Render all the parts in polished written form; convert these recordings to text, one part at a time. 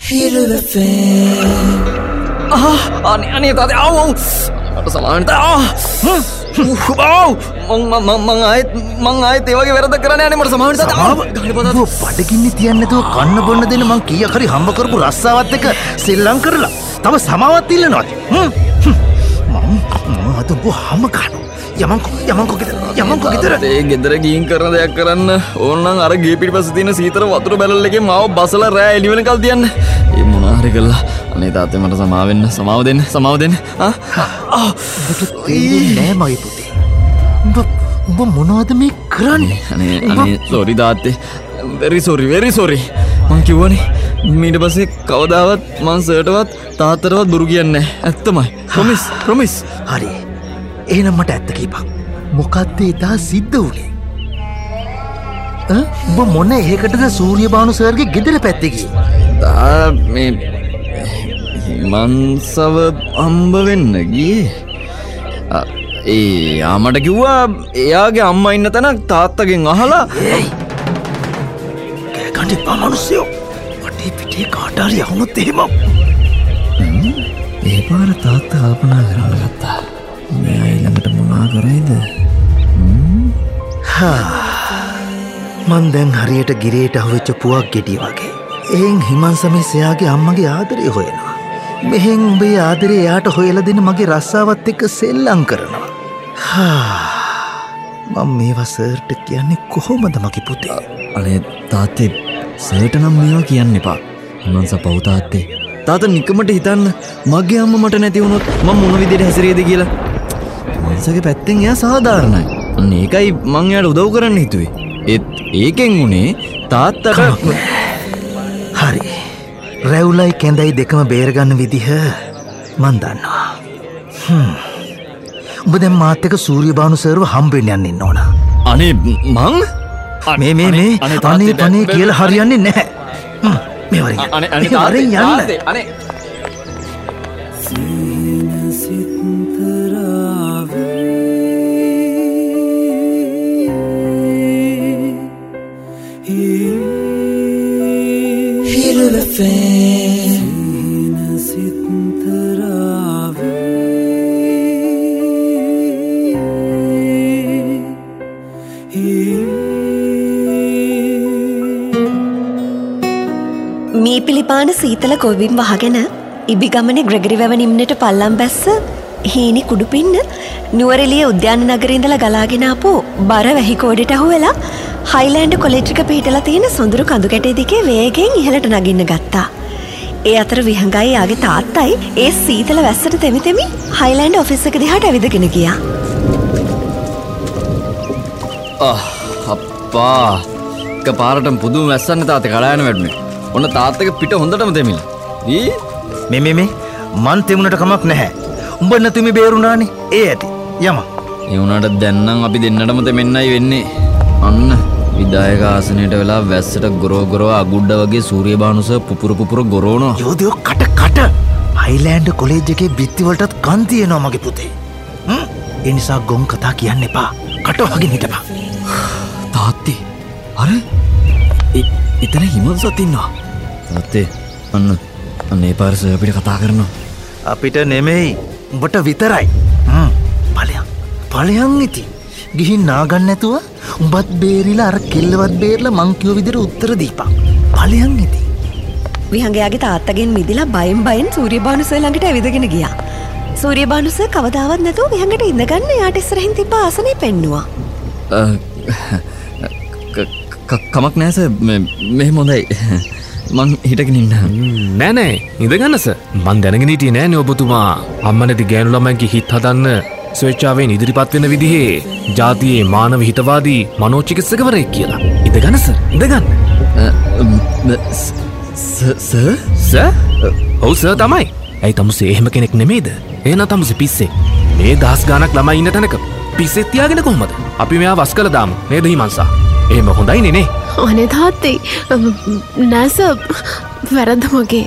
අනේ තාත්තේ ආව් මට සමාවෙන්න මං ආයෙත් ඒ වගේ වැරද්දක් කරන්න යන්නේ මට සමාවෙන්න තාත්තා බඩගින්නේ තියන්නේ නැතුව කන්න බොන්න දෙන්න මං කීයක් හරි හම්බ කරපු රස්සාවත් එක සෙල්ලම් කරලා තව සමාවත් ඉල්ලනවාද මම අද බොහොම කනවා යමන්කෝ ගෙදර ඒ ගෙදර ගිහින් කරන දෙයක් කරන්න ඕනනම් අර ගේ පිටිපස්සේ තියෙන සීතල වතුර බැලල් එකේ මාව බසලා රෑ එළි වෙනකල් තියන්න ඒ මොනවා හරි කළා අනේ තාත්තේ මට සමාව දෙන්න නෑ මගේ පුතේ උඹ මොනවද මේ කරන්නේ අනේ සෝරි තාත්තේ very sorry මං කිව්වනේ ඊට පස්සේ කවදාවත් මං සර්ටවත් තාත්තටවත් බොරු කියන්නේ නැහැ ඇත්තමයි promise හරි එහෙනම් මට ඇත්ත කියපන් මොකක්ද එදා සිද්ධ වුනේ උඹ මොන එහෙකටද සූර්යබානු සර්ගේ ගෙදර පැත්තේ ගියේ මේ හිමන්සව අම්බ වෙන්න ගියේ ආමට කිව්වා එයාගේ අම්මා ඉන්න තැනක් තාත්තගෙන් අහලා කෑගන්න එපා මනුස්සයෝ වටේ පිටේ කාට හරි යවුනොත් එහෙම ඒ පාර තාත්තා කල්පනා කරන්න ගත්තා මෙයා ඊළඟට මොනා කරයිද මන් දැන් හරියට ගිරේට අහුවෙච්ච පුවක් ගෙඩිය වගේ එහෙන් හිමන්සමේ සයාගේ අම්මගේ ආදරේ හොයනවා මෙහෙන් උඹේ ආදරේ එයාට හොයලා දෙන්න මගේ රස්සාවත් එක්ක සෙල්ලම් කරනවා මම මේවා සර්ට කියන්නේ කොහොමද මගේ පුතේ අනේ තාත්තේ සර්ට නම් මේවා කියන්න එපා හිමන්ස පව් තාත්තේ තාත්තා නිකමට හිතන්න මගේ අම්මා මට නැති වුණොත් මම මොන විදිහට හැසිරෙයිද කියලා හිමන්සගේ පැත්තෙන් එයා සාධාරණයි අන්න ඒකයි මං එයාට උදව් කරන්න හිතුවේ ඒකෙන් උනේ තාත්තට හරි රැවුලයි කැඳයි දෙකම බේරගන්න විදිහ මන් දන්නවා උඹ දැන් මාත් එක්ක සූර්යබානු සර්ව හම්බෙන්න යන්න ඉන්න ඕන අනේ මං මේ අනේ කියලා හරියන්නේ නැහැ මේ වරින් යන්න මේ පිළිපාන සීතල කොවින් වහගෙන ඉබිගමනේ ග්‍රෙගරි වැව නිම්නට පල්ලම් බැස්ස හීනි කුඩුපින්න නුවරඑළිය උද්‍යාන නගරේ ඉඳලා ගලාගෙන ආපු බර වැහිකෝඩට අහුවෙලා හයිලෑන්ඩ් කොලෙජ් එක පිහිටලා තියෙන සොඳුරු කඳු කැටේ දිගේ වේගෙන් ඉහළට නගින්න ගත්තා. ඒ අතර විහංගයි යාගේ තාත්තයි ඒ සීතල වැස්සට තෙමි හයිලෑන්ඩ් ඔෆිස් එක දිහාට ඇවිදගෙන ගියා. අප්පා එකපාරටම පුදුම වැස්සන්න තාත්තේ කඩායන වැඩුනේ. ඔන්න තාත්තගේ පිට හොඳටම දෙමිලා. මේ මන් තෙමුණට කමක් නැහැ. උඹ නැතුමි බේරුණානේ. ඒ ඇති. යම. ඒ වුණාට දැන් නම් අපි දෙන්නටම දෙමෙන්නයි වෙන්නේ. අන්න විදායක ආසනයට වෙලා වැස්සට ගොරෝ අගුඩ වගේ සූර්යබානුස පුපුර ගොරෝනවා. යෝධයෝ කට. හයිලෑන්ඩ් කොලෙජ් එකේ බිත්ති වලටත් කන් තියෙනවා මගේ පුතේ. ඒ නිසා ගොන් කතා කියන්න එපා. කට වහගෙන හිටපන්. තාත්තේ. අර එතන හිමන්සත් ඉන්නවා. තාත්තේ අන්න ඒ පාර සර් අපිට කතා කරනවා. අපිට නෙමෙයි උඹට විතරයි. ඵලයන් ඉති. ගිහින් නාගන්න නැතුව උඹත් බේරිලා අර කෙල්ලවත් බේරලා මං කිව්ව විදිහට උත්තර දීපන්. ඵලයන් ඉති. විහංගයාගේ තාත්තගෙන් මිදිලා බයෙන් සූර්යබානු සර් ළඟට ඇවිදගෙන ගියා. සූර්යබානු සර් කවදාවත් නැතුව විහංගට ඉඳගන්න යාට ඉස්සරහින් තිබ්බ ආසනේ පෙන්නුවා. කමක් නෑ සර් මෙහෙම හොඳයි. මං හිටගෙන ඉන්න. නෑ ඉඳගන්න සර්. මං දැනගෙන හිටියේ නෑනේ ඔබතුමා අම්මා නැති ගෑනු ළමයින්ගේ හිත හදන්න ස්වේච්ඡාවෙන් ඉදිරිපත් වෙන විදිහේ ජාතියේ මානව හිතවාදී මනෝචිකිත්සකවරයෙක් කියලා. ඉඳගන්න සර්. ඉඳගන්න. සර්? ඔව් සර් තමයි. ඇයි තමුසේ එහෙම කෙනෙක් නෙමෙයිද? එහෙනම් තමුසේ පිස්සේ. මේ දහස් ගාණක් ළමයි ඉන්න තැනක පිස්සෙත් තියාගෙන කොහමද? අපි මෙයා වස් කළා දාමු. නේද හිමන්සා? එහෙම හොඳයිනේ නේ. අනේ තාත්තේ නෑ සර් වැරද්ද මගේ.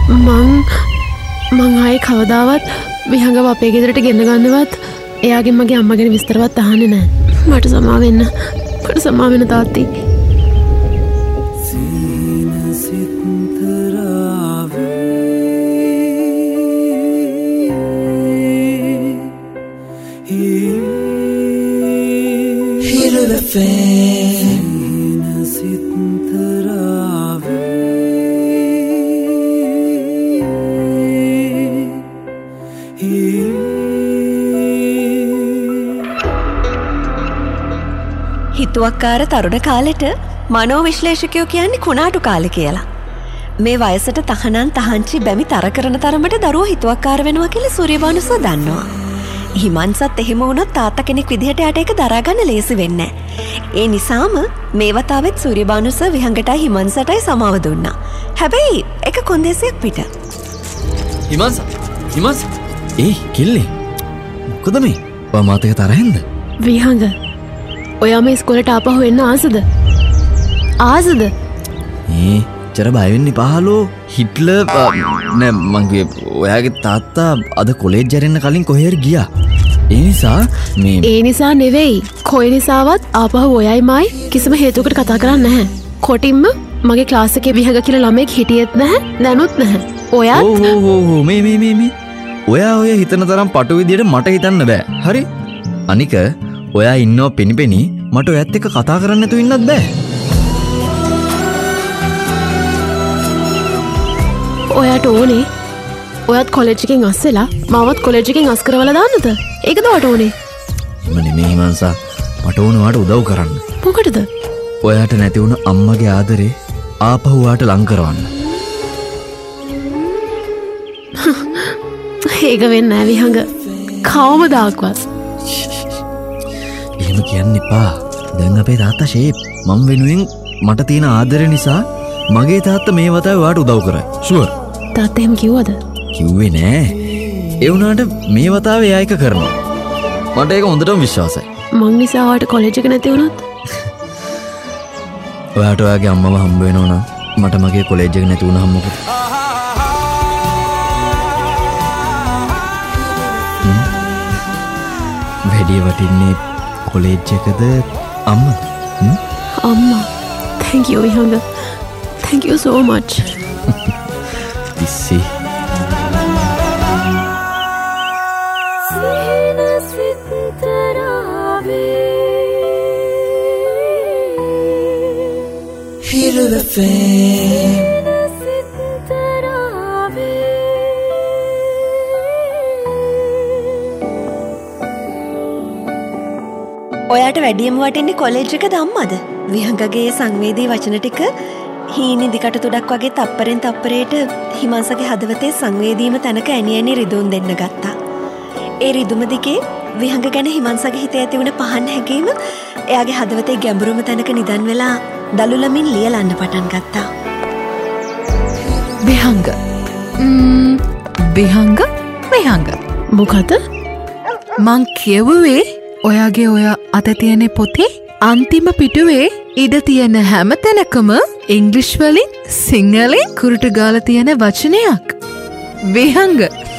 මං ආයේ කවදාවත් විහංගව අපේ ගෙදරට ගෙන්න ගන්නවත් එයාගෙන් මගේ අම්මා ගැන විස්තරවත් අහන්නේ නෑ. මට සමා වෙන්න තාත්තේ. හිතුවක්කාර තරුණ කාලෙට මනෝ විශ්ලේෂකයෝ කියන්නේ කුණාටු කාලෙ කියලා. මේ වයසට තහනන් තහංචි බැමි තර කරන තරමට දරුවෝ හිතුවක්කාර වෙනවා කියලා සූර්යබානුසෝ දන්නවා. හිමන්සත් එහෙම වුණොත් තාත්තා කෙනෙක් විදිහට යට ඒක දරාගන්න ලේසි වෙන්නේ නැහැ. ඒ නිසාම මේ වතාවෙත් සූර්යබානුසෝ විහංගටයි හිමන්සටයි සමාව දුන්නා. හැබැයි ඒක කොන්දේසියක් පිට. හිමන්ස ඒ කිල්ලේ මොකද මේ මාතක තරහෙන්ද? විහංග ඔයා මේ ස්කෝලට ආපහු එන්න ආසද? චර බයවෙන්නේ පහලෝ හිට්ල නෑ මගේ ඔයාගේ තාත්තා අද කොලේජ් ජරන්න කලින් කොහෙර ගියා. ඒ නිසා නෙවෙයි කොයි නිසාවත් ආපහු ඔයයි මයි කිසිම හේතුකට කතා කරන්න නැහැ. කොටින්ම මගේ ක්ලාස් එකේ විහඟ කියලා ළමෙක් හිටියෙත් නැහැ දැනුත් නැහැ. ඔයා මේ ඔයා ඔය හිතන තරම් පටු විදියට මට හිතන්න බෑ. හරි අනික ඔයා ඉන්නෝ පෙනිපෙනි මට ඔයත් එක්ක කතා කරන්න නැතුව ඉන්නත් බෑ. ඔයාට ඕනේ ඔයත් කොලෙජ් එකෙන් අස්සෙලා මමත් කොලෙජ් එකෙන් අස් කරවලා දාන්නද? ඒකද ඔයාට ඕනේ? එහෙම නෙමෙයි හිමන්සා මට ඕන ඔයාට උදව් කරන්න. මොකටද? ඔයාට නැති වුණ අම්මගේ ආදරේ ආපහු ඔයාට ලං කරවන්න. ඒක වෙන්නේ නැහැ විහඟ. කවමදාක්වත්. එහෙම කියන්න එපා. දැන් අපේ තාත්තා ෂේප්. මම වෙනුවෙන් මට තියෙන ආදරය නිසා මගේ තාත්තා මේ වතාවේ ඔයාට උදව් කරයි. ෂුවර්. තාත්තා එහෙම කිව්වද? කිව්වේ නෑ. ඒ වුණාට මේ වතාවේ එයා එක කරනවා. මට ඒක හොඳටම විශ්වාසයි. මං නිසා ඔයාට කොලෙජ් එක නැති වුණොත් ඔයාට ඔයාගේ අම්මව හම්බ වෙනවා නම් මට මගේ කොලෙජ් එක නැති වුණාම මොකද? වැඩි වටින්නේ කොලෙජ් එකද අම්මද? අම්මා. Thank you Vihanga. Thank you so much. Disse. Feel the flame. ඔයාට වැඩියම වටින්නේ කොලෙජ් එකද අම්මද? විහංගගේ සංවේදී වචන ටික හීනි දිකට තුඩක් වගේ තප්පරෙන් තප්පරයට හිමන්සගේ හදවතේ සංවේදීම තැනක ඇනියනි රිදුම් දෙන්න ගත්තා. ඒ රිදුම දිගේ විහංග ගැන හිමන්සගේ හිතේ ඇති වුණ පහන් හැඟීම එයාගේ හදවතේ ගැඹුරුම තැනක නිදන් වෙලා දලුලමින් ලියලන්න පටන් ගත්තා. විහංග මොකද? මං කියවුවේ ඔයාගේ ඔය අත තියෙන පොතේ අන්තිම පිටුවේ ඉඩ තියෙන හැම තැනකම ඉංග්‍රීසි වලින් සිංහලෙන් කුරුටු ගාලා තියෙන වචනයක්. විහංග.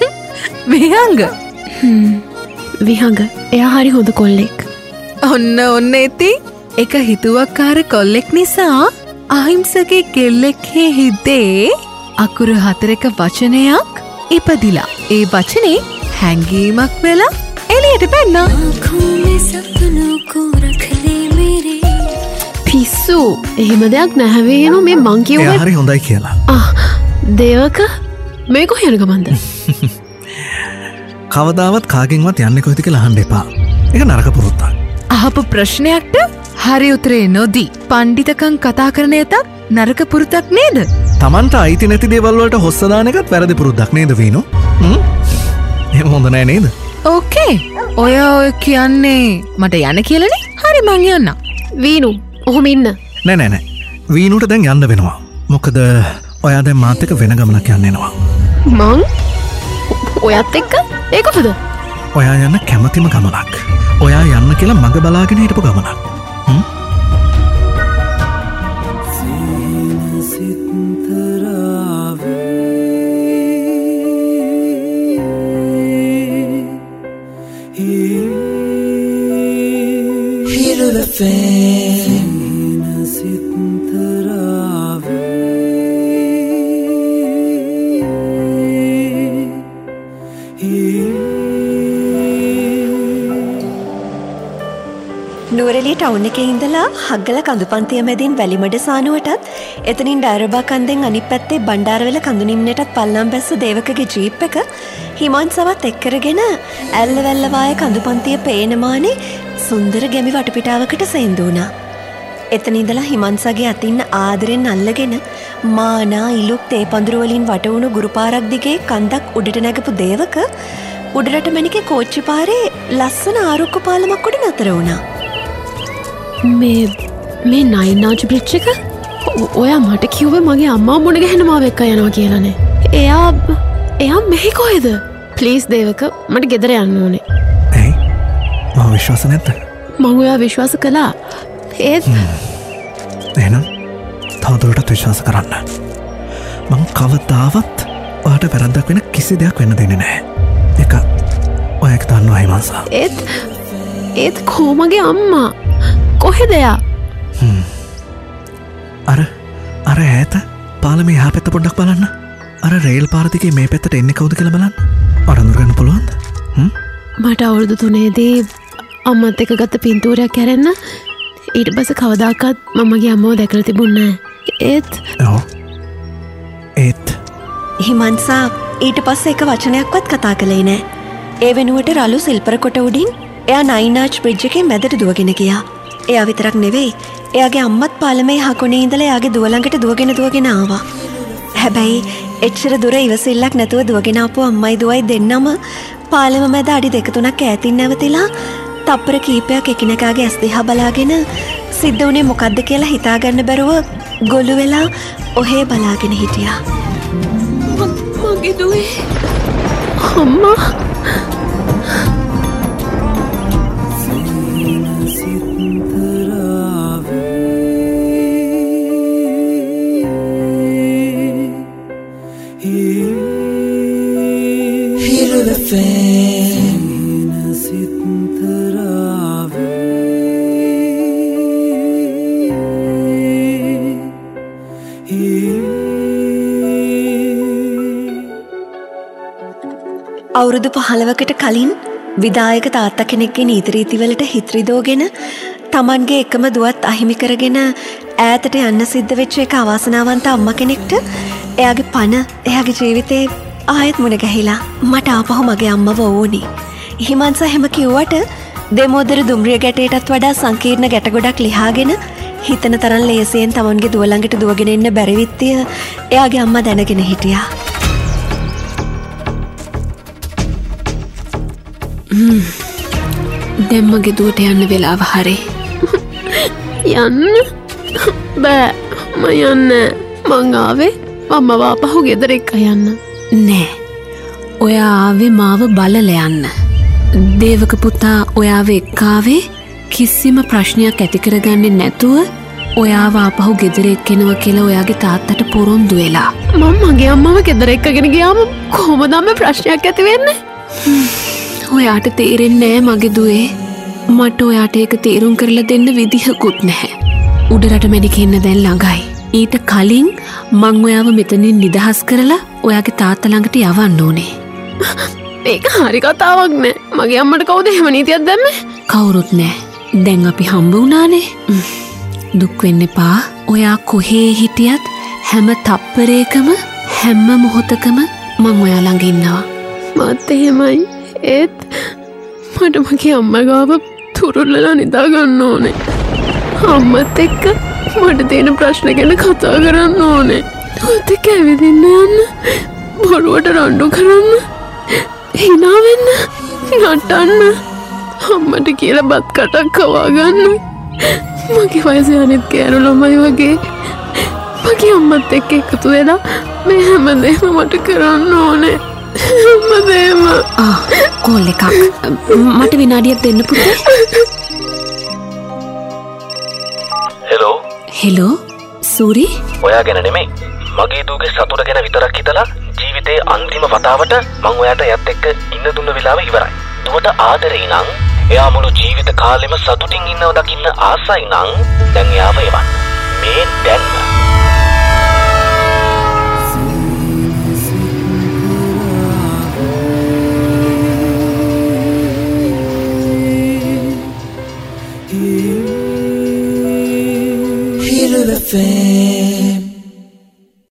විහංග එයා හරි හොඳ කොල්ලෙක්. ඔන්න ඉතින් එක හිතුවක්කාර කොල්ලෙක් නිසා අහිංසකේ කෙල්ලෙක්ගේ හිතේ අකුරු 4ක වචනයක් ඉපදිලා. ඒ වචනේ හැංගීමක් වෙලා එළියට පැන්නා. පිස්සු එහෙම දෙයක් නැහැවේනු මේ මං කියුවේ. හරි හොඳයි කියලා. දේවක මේ කොහෙ යන ගමන්ද? කවදාවත් කාගෙන්වත් යන්නේ කොහෙද කියලා අහන්න එපා. ඒක නරක පුරුද්දක්. අහපු ප්‍රශ්නයක්ට හරි උත්තරේ නොදී පණ්ඩිතකම් කතා කරන එකත් නරක පුරුද්දක් නේද? Tamanta අයිති නැති දේවල් වලට හොස්ස දාන එකත් වැරදි පුරුද්දක් නේද වීනෝ? එහෙම හොඳ නෑ නේද? ඕකේ. ඔය කියන්නේ මට යන්න කියලානේ. හරි මං යන්න. වීනු ඔහොම ඉන්න. නෑ. වීනුට දැන් යන්න වෙනවා. මොකද ඔයා දැන් මාත් එක්ක වෙන ගමනක් යන්න එනවා. මං ඔයත් එක්ක? ඒ කොහොමද? ඔයා යන්න කැමතිම ගමනක්. ඔයා යන්න කියලා මඟ බලාගෙන හිටපු ගමනක්. Feel the flame. Nuwara Eliya town එකේ ඉඳලා හග්ගල කඳුපන්තිය මැදින් වැලිමඩ සානුවටත් එතනින් ඩයරබා කන්දෙන් අනිත් පැත්තේ බණ්ඩාරවැල කඳු නිම්නටත් පල්ලම්බැස්ස දේවකගේ ජීප් එක හිමන්සවත් එක්කරගෙන ඇල්ලවැල්ලවාය කඳුපන්තිය පේනමානේ සුන්දර ගැමි වටපිටාවකට සෙන්දු වුණා. එතන ඉඳලා හිමන්සගේ අතින් ආදරෙන් අල්ලගෙන මානා ඉලුක් තේ පඳුරු වලින් වටවුණු ගුරුපාරක් දිගේ කන්දක් උඩට නැගපු දේවක උඩරට මැනිකේ කෝච්චි පාරේ ලස්සන ආරුක්කු පාලමක් උඩ නතර වුණා. මේ නයිනාජ් බ්‍රිජ් එක ඔයා මට කිව්වේ මගේ අම්මා මුණ ගැහෙන මාව එක්ක යනවා කියලානේ. එයා මෙහි කොහෙද? ප්ලීස් දේවක මට ගෙදර යන්න ඕනේ. ඇයි? මම විශ්වාස නැද්ද? මම ඔයා විශ්වාස කළා. ඒත් එහෙනම් තවදුරටත් විශ්වාස කරන්න. මං කවදාවත් ඔයාට වැරද්දක් වෙන කිසි දෙයක් වෙන්න දෙන්නේ නැහැ. ඒක ඔයාට දන්නවා හිමන්සා. ඒත් කොහොමගේ අම්මා කොහෙද එයා? අර ඈත පාලමේ එහා පැත්ත පොඩ්ඩක් බලන්න. අර රේල් පාර දිගේ මේ පැත්තට එන්නේ කවුද කියලා බලන්න. අරඳුර ගන්න පුළුවන්ද? මට අවුරුදු 3ේදී අම්මත් එක්ක ගත්ත පින්තූරයක් කැරෙන්න ඊට පස්සේ කවදාකවත් මමගේ අම්මව දැකලා තිබුණේ නැහැ. ඒත් හිමන්සා ඊට පස්සේ එක වචනයක්වත් කතා කළේ නෑ. ඒ වෙනුවට රළු සිල්පර කොට උඩින් එයා නයිනාච් බ්‍රිජ් එකේ මැදට දුවගෙන ගියා. එයා විතරක් නෙවෙයි එයාගේ අම්මත් පාලමේ හකොනේ ඉඳලා එයාගේ දුව ළඟට දුවගෙන ආවා. හැබැයි එච්චර දුර ඉවසිල්ලක් නැතුව දුවගෙන ආපු අම්මයි දුවයි දෙන්නම පාලම මැද අඩි 2-3ක් ඈතින් නැවතිලා තප්පර කීපයක් එකිනෙකාගේ ඇස් දිහා බලාගෙන සිද්ධ වුණේ මොකද්ද කියලා හිතාගන්න බැරුව ගොළු වෙලා ඔහේ බලාගෙන හිටියා. මගේ දුවේ අම්මා අවුරුදු 15කට කලින් විදායක තාත්තා කෙනෙක්ගේ නීතිරීතිවලට හිත්‍රිදෝගෙන තමන්ගේ එකම දුවත් අහිමි කරගෙන ඈතට යන්න සිද්ධ වෙච්ච එක අවාසනාවන්ත අම්මා කෙනෙක්ට එයාගේ පණ එයාගේ ජීවිතේ ආයෙත් මුණ ගැහිලා මට ආපහු මගේ අම්මව ඕනි. හිමන්සා හැම කිව්වට දෙමෝදර දුම්රිය ගැටේටත් වඩා සංකීර්ණ ගැට ගොඩක් ලිහාගෙන හිතන තරම් ලේසියෙන් තමන්ගේ දුව ළඟට දුවගෙන එන්න බැරි විත්තිය එයාගේ අම්මා දැනගෙන හිටියා. දැන් මගේ දුවට යන්න වෙලාව හරි. යන්න බෑ මම යන්නේ. මං ආවේ මම ආපහු ගෙදර එක්ක යන්න. නෑ ඔයා ආවේ මාව බලලා යන්න. දේවක පුතා ඔයාව එක්කාවේ කිසිම ප්‍රශ්නයක් ඇති කරගන්නේ නැතුව ඔයාව ආපහු ගෙදර එක්කෙනවා කියලා ඔයාගේ තාත්තට පොරොන්දු වෙලා. මම මගේ අම්මව ගෙදර එක්කගෙන ගියාම කොහොමද අම්මේ ප්‍රශ්නයක් ඇති වෙන්නේ? ඔයාට තේරෙන්නේ නෑ මගේ දුවේ. මට ඔයාට ඒක තේරුම් කරලා දෙන්න විදිහකුත් නැහැ. උඩරට මැඩිකෙන්න දැන් ළඟයි. ඊට කලින් මං ඔයාව මෙතනින් නිදහස් කරලා ඔයාගේ තාත්තා ළඟට යවන්න ඕනේ. ඒක හරි කතාවක් නෑ. මගේ අම්මට කවුද එහෙම නීතියක් දැම්මේ? කවුරුත් නෑ. දැන් අපි හම්බ වුණානේ. දුක් වෙන්න එපා. ඔයා කොහේ හිටියත් හැම තප්පරයකම හැම මොහොතකම මං ඔයා ළඟ ඉන්නවා. මත් එහෙමයි. ඒත් මට මගේ අම්මා ගාව තුරුල්ලලා නිදා ගන්න ඕනේ. අම්මත් එක්ක මට තියෙන ප්‍රශ්න ගැන කතා කරන්න ඕනේ. ඔත් එක්ක ඇවිදින්න යන්න, බොරුවට රණ්ඩු කරන්න, hina වෙන්න, නටන්න, අම්මට කියලා බත් කටක් කවා ගන්න. මගේ වයසේ අනිත් කෑරු ළමයි වගේ මගේ අම්මත් එක්ක එකතු වෙලා මේ හැමදේම මට කරන්න ඕනේ. හැමදේම. කෝල් එකක්. මට විනාඩියක් දෙන්න පුතේ. හෙලෝ සූරි. ඔයා ගැන නෙමෙයි මගේ දුවගේ සතුට ගැන විතරක් හිතලා ජීවිතේ අන්තිම වතාවට මං ඔයාට එයත් එක්ක ඉන්න දුන්න වෙලාව ඉවරයි. දුවට ආදරේ නම් එයා මුළු ජීවිත කාලෙම සතුටින් ඉන්නව දකින්න ආසයි නම් දැන් එයාව එවන්න. මේ දැන්ම. You Hiru FM